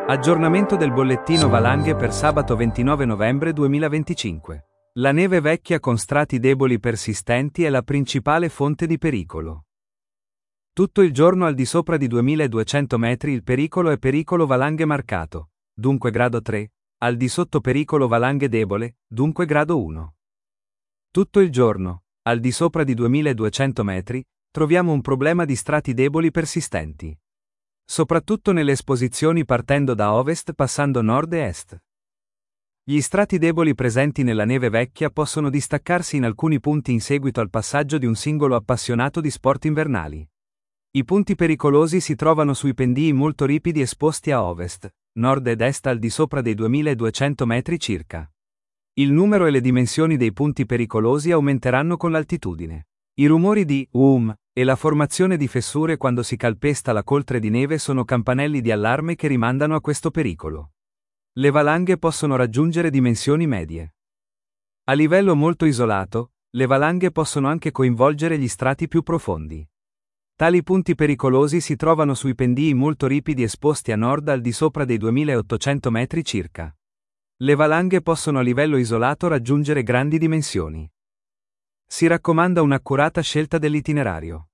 Aggiornamento del bollettino valanghe per sabato 29 novembre 2025. La neve vecchia con strati deboli persistenti è la principale fonte di pericolo. Tutto il giorno al di sopra di 2200 metri il pericolo è pericolo valanghe marcato, dunque grado 3, al di sotto pericolo valanghe debole, dunque grado 1. Tutto il giorno, al di sopra di 2200 metri, troviamo un problema di strati deboli persistenti. Soprattutto nelle esposizioni partendo da ovest passando nord e est. Gli strati deboli presenti nella neve vecchia possono distaccarsi in alcuni punti in seguito al passaggio di un singolo appassionato di sport invernali. I punti pericolosi si trovano sui pendii molto ripidi esposti a ovest, nord ed est al di sopra dei 2200 metri circa. Il numero e le dimensioni dei punti pericolosi aumenteranno con l'altitudine. I rumori di e la formazione di fessure quando si calpesta la coltre di neve sono campanelli di allarme che rimandano a questo pericolo. Le valanghe possono raggiungere dimensioni medie. A livello molto isolato, le valanghe possono anche coinvolgere gli strati più profondi. Tali punti pericolosi si trovano sui pendii molto ripidi esposti a nord al di sopra dei 2800 metri circa. Le valanghe possono a livello isolato raggiungere grandi dimensioni. Si raccomanda un'accurata scelta dell'itinerario.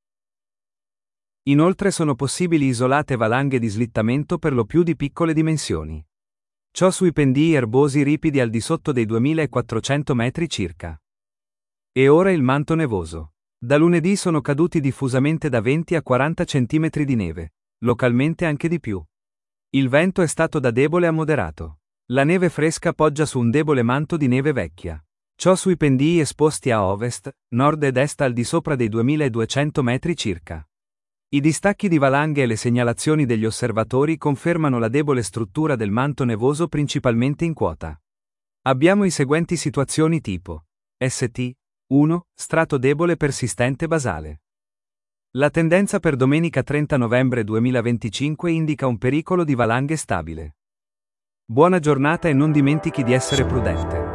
Inoltre sono possibili isolate valanghe di slittamento per lo più di piccole dimensioni. Ciò sui pendii erbosi ripidi al di sotto dei 2400 metri circa. E ora il manto nevoso. Da lunedì sono caduti diffusamente da 20 a 40 cm di neve, localmente anche di più. Il vento è stato da debole a moderato. La neve fresca poggia su un debole manto di neve vecchia. Ciò sui pendii esposti a ovest, nord ed est al di sopra dei 2200 metri circa. I distacchi di valanghe e le segnalazioni degli osservatori confermano la debole struttura del manto nevoso principalmente in quota. Abbiamo i seguenti situazioni tipo St. 1. Strato debole persistente basale. La tendenza per domenica 30 novembre 2025 indica un pericolo di valanghe stabile. Buona giornata e non dimentichi di essere prudente.